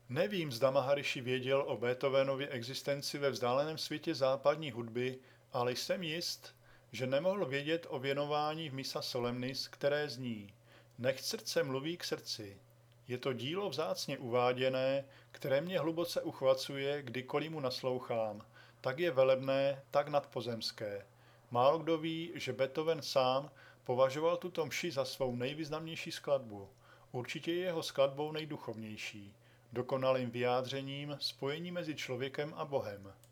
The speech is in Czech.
Nevím, zda Maharishi věděl o Beethovenově existenci ve vzdáleném světě západní hudby, ale jsem jist, že nemohl vědět o věnování v Missa Solemnis, které zní: Nechť srdce mluví k srdci. Je to dílo vzácně uváděné, které mě hluboce uchvacuje, kdykoliv mu naslouchám. Tak je velebné, tak nadpozemské. Málo kdo ví, že Beethoven sám považoval tuto mši za svou nejvýznamnější skladbu. Určitě je jeho skladbou nejduchovnější, dokonalým vyjádřením spojení mezi člověkem a Bohem.